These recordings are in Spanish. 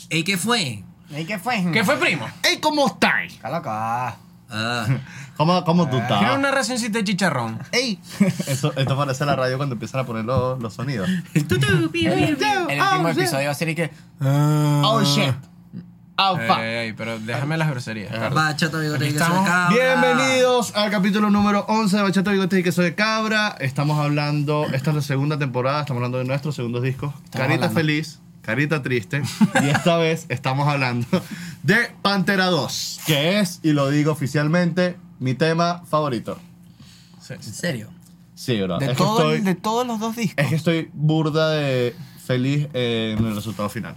Ey, ¿qué fue? ¿Y qué fue? ¿Qué fue, primo? ¡Ey, cómo estáis! Calaca. Ah, ¿Cómo tú Quiero estás? una racioncita de chicharrón. ¡Ey! Esto parece la radio cuando empiezan a poner los sonidos. El último episodio va a ser y que... ¡Oh, shit! ¡Oh, fuck! Ey, pero déjame las groserías. Bachata, bigote y Aquí queso de estamos. cabra. Bienvenidos al capítulo número 11 de Bachata, Bigotes y Queso de Cabra. Estamos hablando, esta es la segunda temporada, estamos hablando de nuestros segundos discos. Carita hablando. feliz, carita triste. Y esta vez estamos hablando de Pantera 2, que es, y lo digo oficialmente, mi tema favorito. Sí. ¿En serio? Sí, bro. De, Es de todos los dos discos. que estoy burda de feliz en el resultado final.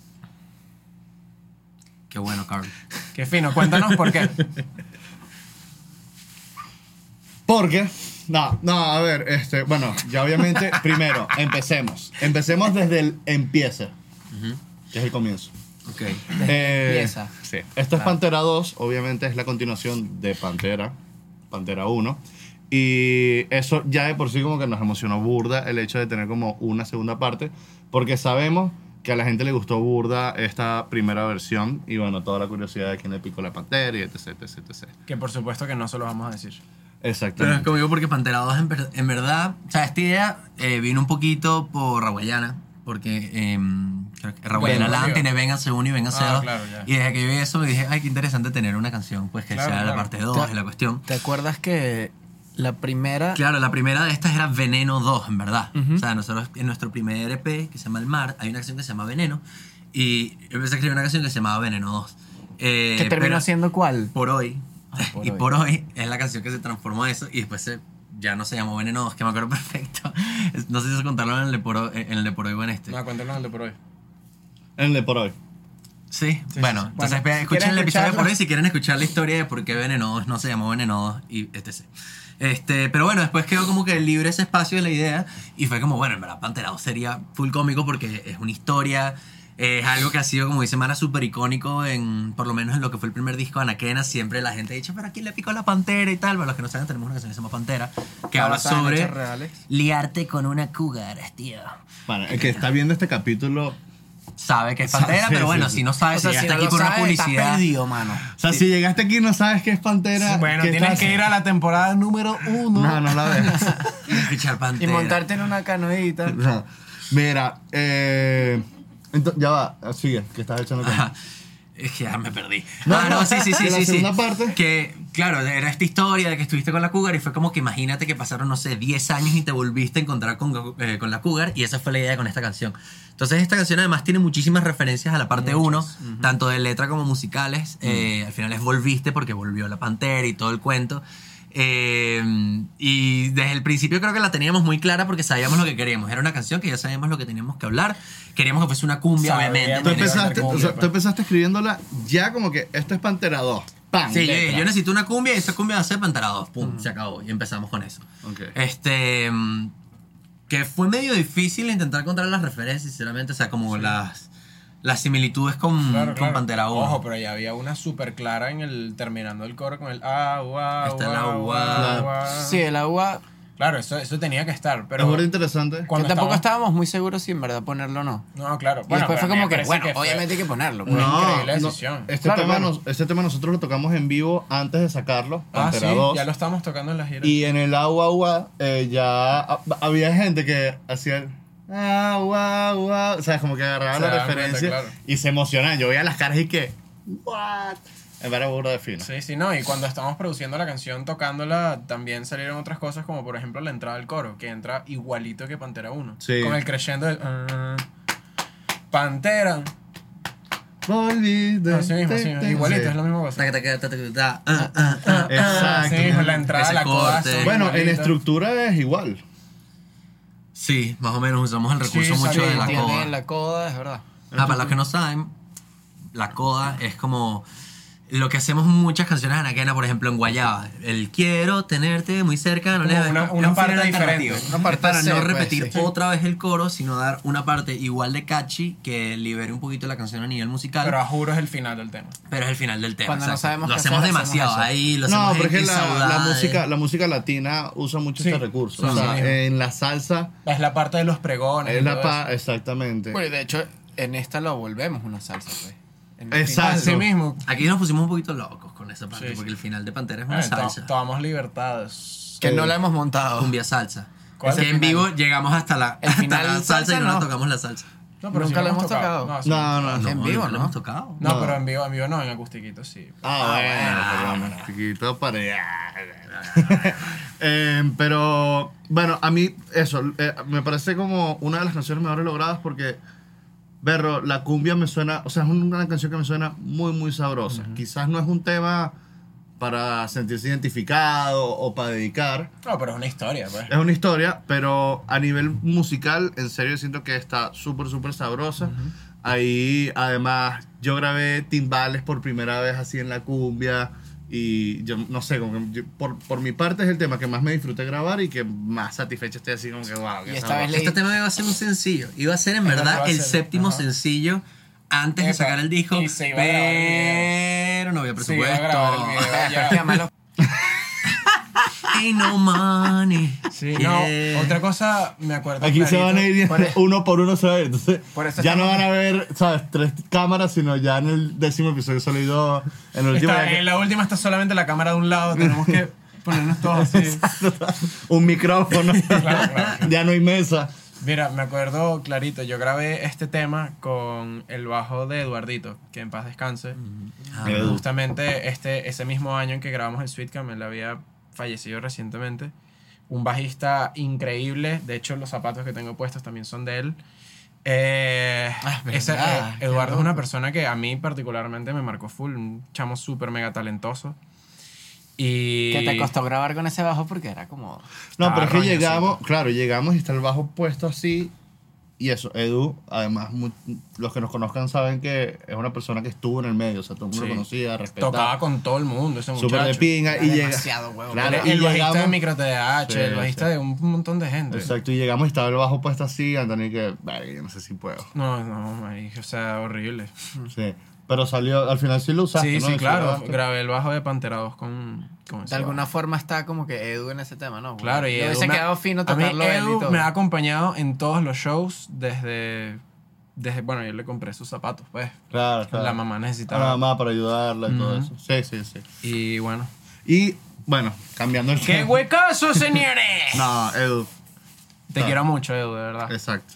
Qué bueno, Carl. Qué fino, cuéntanos por qué. Porque, a ver, bueno, ya obviamente, primero, empecemos. Empecemos desde el empiece, que es el comienzo. Ok. Empieza. Sí. Esto es Pantera 2, obviamente es la continuación de Pantera 1. Y eso ya de por sí como que nos emocionó burda el hecho de tener como una segunda parte, porque sabemos que a la gente le gustó burda esta primera versión y bueno, toda la curiosidad de quién le picó la pantera y etc. Que por supuesto que no se lo vamos a decir. Pero es Exactamente. como digo, porque Pantera 2 en verdad, o sea, esta idea vino un poquito por Raguayana, porque creo que Raguayana Bueno, Land tío. tiene Véngase 1 y Véngase 2. claro, ya. Y desde que yo vi eso me dije, ay, qué interesante tener una canción, pues que Claro, sea la claro. parte 2 y la cuestión. ¿Te acuerdas que la primera... Claro, la primera de estas era Veneno 2, en verdad. O sea, nosotros en nuestro primer EP, que se llama El Mar, hay una canción que se llama Veneno. Y yo empecé a escribir una canción que se llamaba Veneno 2. ¿Que terminó pero siendo cuál? Por hoy. Por y hoy. por hoy es la canción que se transformó a eso. Y después ya no se llamó Veneno 2, que me acuerdo perfecto. No sé si eso contarlo en el de por hoy o en este. No, cuéntanos el de por hoy. En el de por hoy. Sí, bueno, entonces Bueno, si escuchen quieren el episodio de por escucharlo. hoy si quieren escuchar la historia de por qué Veneno 2 no se llamó Veneno 2 y etc. Pero bueno, después quedó como que libre ese espacio de la idea y fue como, bueno, en verdad Pantera 2 sería full cómico porque es una historia, es algo que ha sido, como dice Mara, súper icónico por lo menos en lo que fue el primer disco de Anaquena. Siempre la gente ha dicho, pero ¿a quién le picó la pantera y tal? Para los que no saben, tenemos una canción que se llama Pantera, que habla Basada en sobre hechos reales. liarte con una cougar, tío. Bueno, el que está viendo este capítulo, Sabe que es Pantera, Sí, pero bueno, sí, sí. si no sabes, O sea, si si está no aquí lo por una sabes, estás publicidad. perdido, mano. o sea, si llegaste aquí y no sabes qué es Pantera... Bueno, ¿qué tienes estás- que ir a la temporada número 1. No la ves. Escuchar Y Pantera. montarte en una canoita. No. Mira, ya va, sigue, que estás echando con... Ajá. Es que ya me perdí. No, Sí. de la segunda parte. Que, claro, era esta historia de que estuviste con la cougar y fue como que imagínate que pasaron, no sé, 10 años y te volviste a encontrar con la cougar y esa fue la idea con esta canción. Entonces esta canción además tiene muchísimas referencias a la parte 1, tanto de letra como musicales. Al final es Volviste porque volvió la pantera y todo el cuento. Y desde el principio creo que la teníamos muy clara porque sabíamos lo que queríamos. Era una canción que ya sabíamos lo que teníamos que hablar. Queríamos que fuese una cumbia, Sabíamos. obviamente. Tú Tiene que empezaste, ser cumbia, o sea, pues. tú empezaste escribiéndola ya como que esto es Pantera 2. ¡Pam! Sí, letra. yo necesito una cumbia y esa cumbia va a ser Pantera 2. Pum, se acabó. Y empezamos con eso. Ok. Que fue medio difícil intentar encontrar las referencias, sinceramente. O sea, como las similitudes con Pantera 1. Ojo, pero ya había una súper clara en el terminando el coro con el agua. Está el agua. Sí, el agua... Claro, eso tenía que estar, Es pero muy interesante. Que cuando tampoco estábamos- estábamos muy seguros si en verdad ponerlo o no. No, claro. Y después pero fue a mí como me que, parece bueno, fue obviamente hay que ponerlo. pues. increíble decisión. Este, Claro, tema claro. este tema nosotros lo tocamos en vivo antes de sacarlo, Ah, sí, Pantera 2. ya lo estamos tocando en la gira. Y en el agua, había gente que hacía el agua, o sea, como que agarraban Se la daban cuenta, referencia claro. y se emocionaban. Yo veía las caras y que, what? Me parece burda de fino. Sí, no, y cuando estábamos produciendo la canción, tocándola, también salieron otras cosas como por ejemplo la entrada del coro, que entra igualito que Pantera 1. Sí. Con el crescendo del... Pantera. Volví de... Así mismo, igualito, Sí. es la misma cosa. Exacto. Sí, con la entrada, Ese la coda. corte. son Bueno, en igualitas. estructura es igual. Sí, más o menos usamos el recurso Sí, mucho de la Tiene coda. la coda, es verdad. Para los que no saben, la coda es como lo que hacemos en muchas canciones de Anaquena, por ejemplo en Guayaba. El quiero tenerte muy cerca, no Como le una es un parte final diferente. alternativo. Una parte Es para C, no pues, repetir sí. otra vez el coro, sino dar una parte igual de catchy que libere un poquito la canción a nivel musical. Pero a juro es el final del tema. Pero es el final del tema. Cuando no exacto. sabemos lo qué hacemos hacer, demasiado. hacemos eso. Ahí lo No, hacemos porque en la saudade. música latina usa mucho Sí, este recurso. sí, O sea, sí. en la salsa Es la parte de los pregones. es y la todo eso. exactamente. Bueno, y de hecho, en esta lo volvemos una salsa, pues. En el Exacto. Así mismo. Aquí nos pusimos un poquito locos con esa parte, Sí. porque el final de Pantera es una salsa. Tomamos libertades. Que no la hemos montado. Cumbia salsa. ¿Cuál Es es que el en final? vivo llegamos hasta la, El final hasta la salsa salsa y no no. tocamos la salsa. No, Nunca sí lo hemos tocado. No, sí. No. En vivo, lo ¿no? hemos tocado. No, No. pero en vivo no, en acustiquito sí. Bueno, chiquito para allá. Pero, bueno, a mí eso, me parece como una de las canciones mejores logradas porque, Berro, la cumbia me suena, o sea, es una canción que me suena muy, muy sabrosa. Quizás no es un tema para sentirse identificado o para dedicar. No, pero es una historia, pues. Es una historia, pero a nivel musical, en serio, siento que está súper, súper sabrosa. Ahí, además, yo grabé timbales por primera vez así en la cumbia. Y yo no sé, como que por mi parte es el tema que más me disfruté grabar y que más satisfecho estoy así como que wow. Y esta vez Este tema iba a ser un sencillo. Iba a ser en Es lo que verdad va a el ser. séptimo Ajá. sencillo antes de Epa, sacar el disco. y se iba a grabar el Pero no había Se iba a grabar el presupuesto. video. Pero es que además los- Ain't no money. Sí, Yeah. no, otra cosa me acuerdo. Aquí se van a ir Por eso- uno por uno, se va a ir. Entonces, Por eso ya no estamos- van a ver, ¿sabes? 3 cámaras, sino ya en el 10º episodio solo hay 2. En el último, ya En la última está solamente la cámara de un lado, tenemos que ponernos todos así. un micrófono. Claro. Ya no hay mesa. Mira, me acuerdo clarito, yo grabé este tema con el bajo de Eduardito, que en paz descanse. Edu. Justamente ese mismo año en que grabamos el Sweet Cam, él había fallecido recientemente. Un bajista increíble, de hecho los zapatos que tengo puestos también son de él. verdad, qué Eduardo es una loco. persona que a mí particularmente me marcó full, un chamo súper mega talentoso. Y que te costó grabar con ese bajo porque era como... No, pero es que roñosito. llegamos, claro, llegamos y está el bajo puesto así. Y eso, Edu, además, los que nos conozcan saben que es una persona que estuvo en el medio. O sea, todo el mundo Sí. lo conocía, respetaba. tocaba con todo el mundo ese muchacho. Súper de pinga. Era Y llega. demasiado huevo. Claro, el y bajista llegamos. de Micro TDH, Sí, el bajista sí. de un montón de gente. Exacto, y llegamos y estaba el bajo puesto así. Anthony, que, verga, yo no sé si puedo. No, marico, o sea, horrible. Sí. Pero salió, al final sí lo usaste, Sí, ¿no? sí, Eso claro. grabaste. Grabé el bajo de Pantera 2 con De ese alguna bajo. forma está como que Edu en ese tema, ¿no? Claro, y Le Edu hubiese me- quedado fino a mí tocarlo él y Edu todo. me ha acompañado en todos los shows desde bueno, yo le compré sus zapatos, pues. Claro, claro. La mamá A necesitaba. la mamá para ayudarla y todo Ujú. eso. Sí. Y bueno. Y, bueno, cambiando el ¡Qué tema. huecazo, señores! No, Edu. Te quiero mucho, Edu, de verdad. Exacto.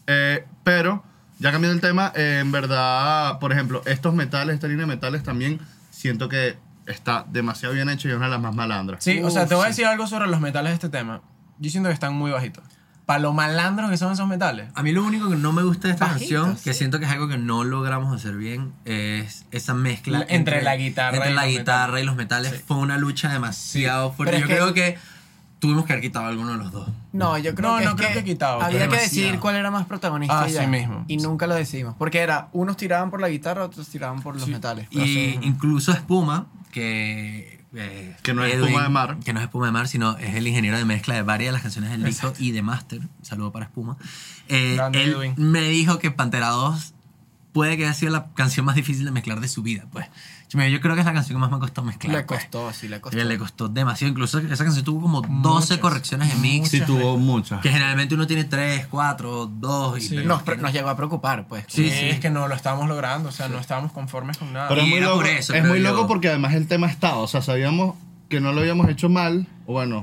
Pero, ya cambiando el tema, en verdad, por ejemplo, estos metales, esta línea de metales también siento que está demasiado bien hecho y es una de las más malandras. Sí, o sea, te voy a sí. decir algo sobre los metales de este tema. Yo siento que están muy bajitos. Para lo malandros que son esos metales. A mí lo único que no me gusta de esta Bajito, canción, sí. que siento que es algo que no logramos hacer bien, es esa mezcla Entre la guitarra entre y la los guitarra metales. y los metales. Sí. Fue una lucha demasiado fuerte. Pero Yo es que- creo que tuvimos que haber quitado alguno de los dos. No, yo creo No, que no es creo que quitado, había pero que demasiado. decidir cuál era más protagonista y Así ya. mismo. Y nunca lo decidimos. Porque era, unos tiraban por la guitarra, otros tiraban por los metales. Y incluso Espuma, que... Que no es Espuma de Mar. Que no es Espuma de Mar, sino es el ingeniero de mezcla de varias de las canciones del disco y de Master. Saludo para Espuma. Grande Él Edwin. me dijo que Pantera 2 puede que haya sido la canción más difícil de mezclar de su vida. Pues yo creo que es la canción que más me costó mezclar. le pues. costó, sí, le costó. Le costó demasiado. Incluso esa canción tuvo como 12 Muchas. correcciones de mix. Sí, tuvo muchas. Que generalmente uno tiene 3, 4, 2. Sí. Nos llegó a preocupar, pues. Sí, Sí, es que no lo estábamos logrando, o sea, no estábamos conformes con nada. Pero es Y muy era loco, por eso, es creo muy yo. loco porque además el tema estaba, o sea, sabíamos que no lo habíamos hecho mal, o bueno,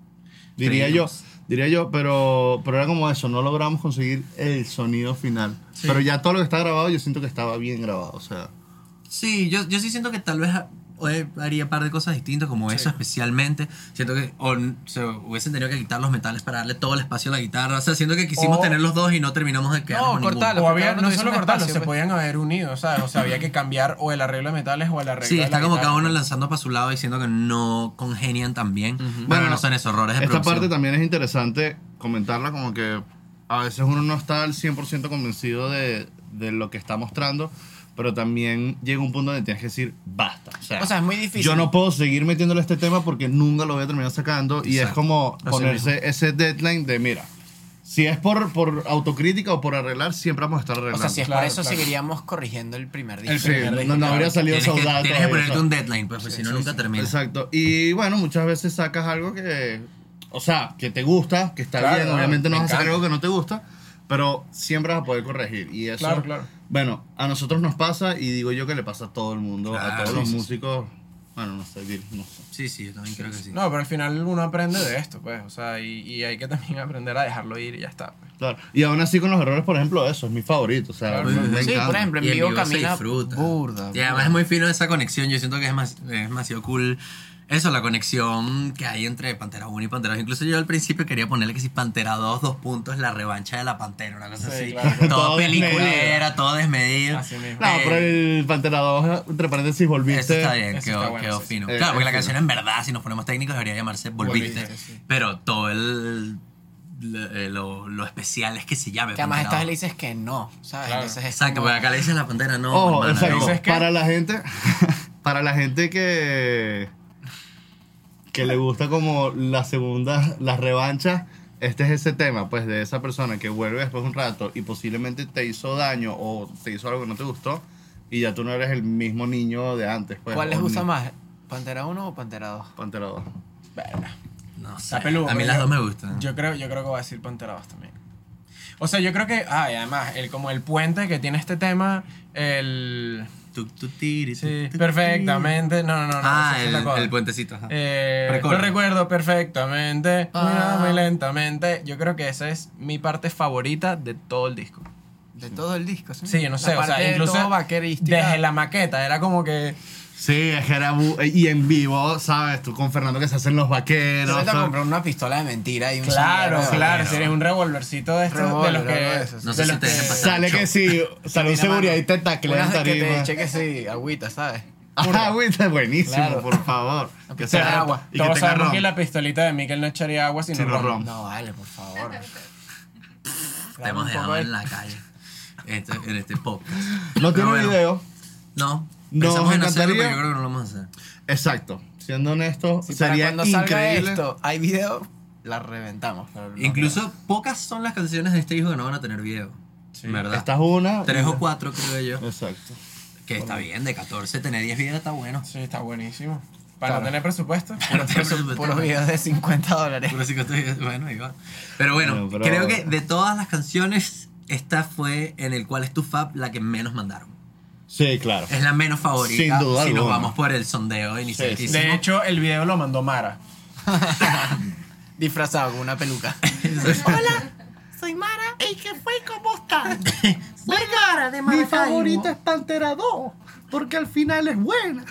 diría yo, pero era como eso, no logramos conseguir el sonido final. Sí. Pero ya todo lo que está grabado, yo siento que estaba bien grabado, o sea. Sí, yo sí siento que tal vez haría un par de cosas distintas, como eso especialmente. Siento que se hubiesen tenido que quitar los metales para darle todo el espacio a la guitarra. O sea, siento que quisimos O- tener los dos y no terminamos de quedarnos con cortalo. ninguno. O había, Cada uno no tuviese solo un cortarlos, espacio, se pues. podían haber unido, ¿sabes? O sea, había que cambiar o el arreglo de metales o el arreglo Sí, de está la como guitarra. cada uno lanzando para su lado diciendo que no congenian tan bien. Bueno, Bueno, no son esos errores de Esta producción. parte también es interesante comentarla, como que a veces uno no está al 100% convencido de lo que está mostrando, pero también llega un punto donde tienes que decir basta. O sea, es muy difícil. Yo no puedo seguir metiéndole este tema porque nunca lo voy a terminar sacando. Y es Exacto. como Así ponerse ese deadline de, mira, si es por autocrítica o por arreglar, siempre vamos a estar O arreglando. sea, si es Claro, por eso claro. seguiríamos corrigiendo el primer disco. El Sí, primer no, disco, no habría claro. salido Tienes que, soldado. tienes que ponerte un deadline, pues, si no nunca termina. Exacto. Y bueno, muchas veces sacas algo que, o sea, que te gusta, que está Claro, bien. claro, Obviamente no me vas a sacar encanta. algo que no te gusta, pero siempre vas a poder corregir. Y eso, Claro, claro. bueno, a nosotros nos pasa y digo yo que le pasa a todo el mundo, a Claro, todos los sí, sí. músicos. Bueno, no sé, no sé. Sí, sí, yo también creo que sí. No, pero al final uno aprende de esto, pues. O sea, y hay que también aprender a dejarlo ir y ya está. Pues. Claro. Y aún así con los errores, por ejemplo, eso es mi favorito. O sea, Claro, me Sí, encanta. por ejemplo, en Y en vivo vivo se camina disfruta. burda. Y además es muy fino esa conexión. Yo siento que es demasiado cool. Eso, la conexión que hay entre Pantera 1 y Pantera 2. Incluso yo al principio quería ponerle que si Pantera 2, 2 puntos, la revancha de la Pantera, una cosa Sí, así. claro. Todo Todo peliculera, todo desmedido. Así mismo. No, pero el Pantera 2, entre paréntesis, volviste. Eso está bien, Eso quedó, está bueno, quedó sí, fino. sí. Claro, porque la Es canción en verdad, si nos ponemos técnicos, debería llamarse Volviste. Volviste, sí. Pero todo lo especial es que se llame Que además Pantera esta 2. le dices que no, ¿sabes? Claro. Entonces es Exacto, como- porque acá le dices la Pantera, no, Oh, hermana, exacto. no. ¿Dices qué? Para la gente, para la gente que le gusta como las revanchas, este es ese tema, pues, de esa persona que vuelve después de un rato y posiblemente te hizo daño o te hizo algo que no te gustó y ya tú no eres el mismo niño de antes, pues. ¿Cuál les o gusta ni- más? ¿Pantera 1 o Pantera 2? Pantera 2. Verga. No sé. Está peludo, A mí pero las yo- dos me gustan. Yo creo que voy a decir Pantera 2 también. O sea, yo creo que... y además, como el puente que tiene este tema, el... Sí, perfectamente. No. Ah, esa es la el cosa. puentecito. Ajá. Lo Recuerdo. recuerdo perfectamente, Ah. muy lentamente. Yo creo que esa es mi parte favorita de todo el disco. De todo el disco, ¿sí? Sí, yo no sé, La o sea, parte incluso todo vaquerística. desde la maqueta era como que... Sí, es que era y en vivo, ¿sabes? Tú con Fernando que se hacen los vaqueros. Yo me tengo que ¿sabes? comprar una pistola de mentira y un Claro, sombrero. claro, si eres un revolvercito de estos, de los Revólver, que... algo de eso, sí. No sé de si los te dejen que- pasar. Sale que sí, sale un Mira, seguridad y te mano, taclea en unas que te tarima. eche que sí, agüita, ¿sabes? Ah, güey, está buenísimo, Claro. por favor. Que O sea, sea agua. y que todos tenga sabemos ron. que la pistolita de Mikel no echaría agua sino Sino ron. ron. No, vale, por favor. Te hemos un dejado poco de- en la calle. En este podcast. No Pero tiene bueno, video. No. Nos Pensamos en hacerlo, encantaría. pero yo creo que no lo vamos a hacer. Exacto. Siendo honesto, Si para sería cuando salga increíble. esto hay video, la reventamos. pero no Incluso pocas son las canciones de este disco que no van a tener video. ¿Verdad? Esta es una. 3 o 4 creo yo. Exacto. Que está bien, de 14 tener 10 videos está bueno. Sí, está buenísimo. Para Claro. no tener presupuesto. Pero te- creo. Puros videos de $50. Puro 50 videos, bueno, igual. Pero bueno, Bueno, pero- creo que de todas las canciones, esta fue en el cual es tu fab la que menos mandaron. Sí, claro. Es la menos favorita. Sin duda si nos alguna. vamos por el sondeo inicial. Sí, que sí. hicimos. De hecho, el video lo mandó Mara. Disfrazado con una peluca. Soy Mara. ¿Y qué fue? ¿Cómo están? Mi favorita es Pantera 2, porque al final es buena.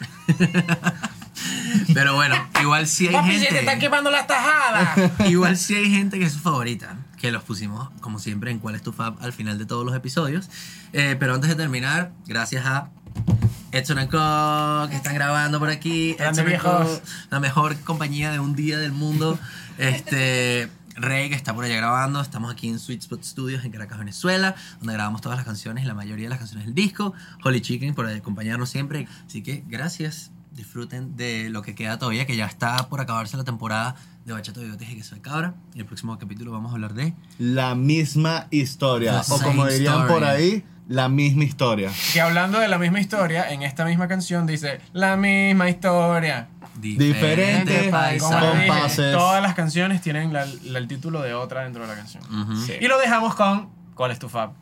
Pero bueno, igual sí hay ¡Papi, se te están gente. quemando las tajadas! Igual sí hay gente que es su favorita. Que los pusimos, como siempre, en cuál es tu fab al final de todos los episodios. Pero antes de terminar, gracias a Edson Co, que están grabando por aquí. Grandes Edson Co, viejos. la mejor compañía de un día del mundo. Rey, que está por allá grabando. Estamos aquí en Sweet Spot Studios en Caracas, Venezuela, donde grabamos todas las canciones y la mayoría de las canciones del disco. Holy Chicken por acompañarnos siempre. Así que gracias. Disfruten de lo que queda todavía, que ya está por acabarse la temporada de Bachata Bigotes y Queso de Cabra. Y el próximo capítulo vamos a hablar de... La misma historia. The O como same dirían story. por ahí, la misma historia. Que hablando de la misma historia, en esta misma canción dice la misma historia. Diferente paisajes. Como les dije, Compases. todas las canciones tienen el título de otra dentro de la canción. Ujú. Y lo dejamos con ¿Cuál es tu fab?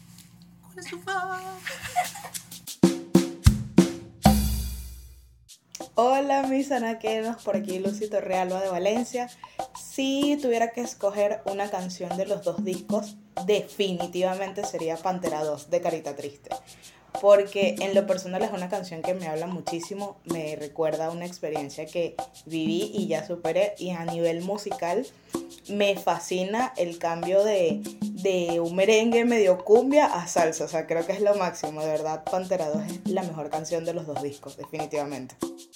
Hola mis anaquenos, por aquí Lucy Torrealba de Valencia. Si tuviera que escoger una canción de los dos discos, definitivamente sería Pantera 2 de Carita Triste. Porque en lo personal es una canción que me habla muchísimo, me recuerda una experiencia que viví y ya superé. Y a nivel musical me fascina el cambio de un merengue medio cumbia a salsa. O sea, creo que es lo máximo, de verdad. Pantera 2 es la mejor canción de los dos discos, definitivamente.